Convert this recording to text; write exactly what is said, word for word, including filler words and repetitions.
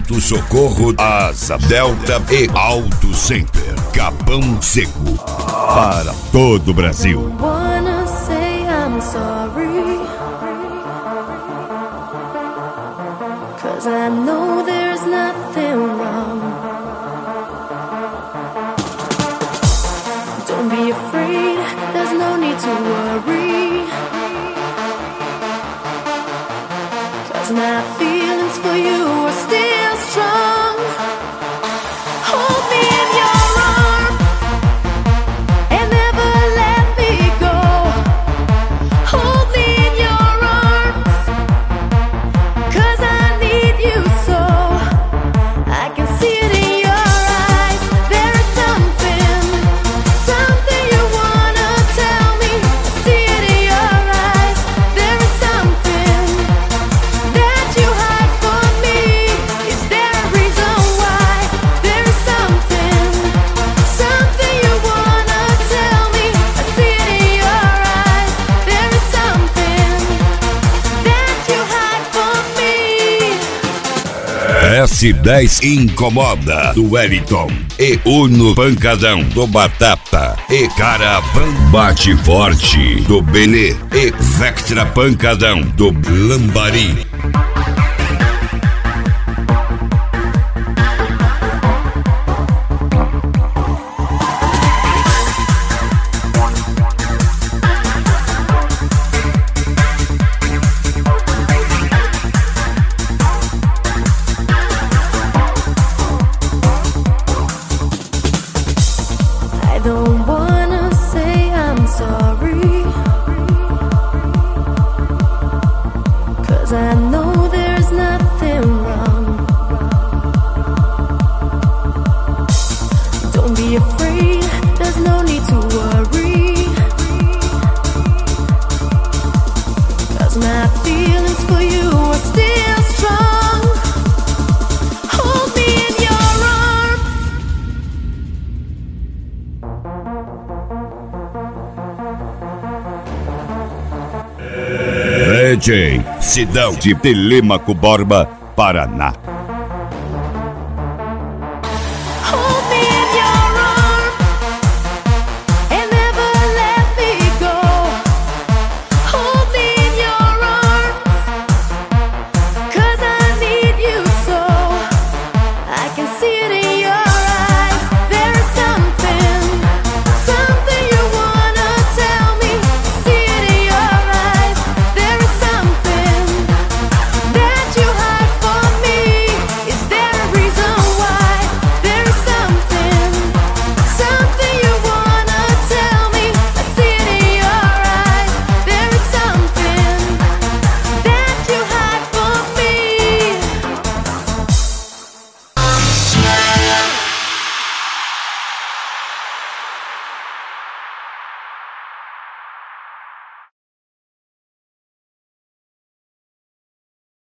Pronto Socorro, Asa Delta e Auto Center. Capão Seco. Para todo o Brasil. Wanna say I'm sorry, 'cause I know there's nothing wrong. Don't be afraid, there's no need to worry, 'cause my feelings for you are still strong. Hold me in your arms and never let me go. Hold me in your arms, 'cause I need you so. I can see it in your eyes, there is something, something you wanna tell me. I see it in your eyes, there is something that you hide from me. Is there a reason why? There is something, something you wanna tell me. I see it in your eyes, there is something that you hide from me. S dez Incomoda do Wellington e Uno Pancadão do Batata e Caravan Bate Forte do Benê e Vectra Pancadão do Lambari. I don't wanna say I'm sorry, 'cause I know there's nothing wrong. Don't be afraid, there's no need to worry, 'cause my feelings for you are still strong. Hold me in your arms. D J Sidão de Telêmaco Borba, Paraná.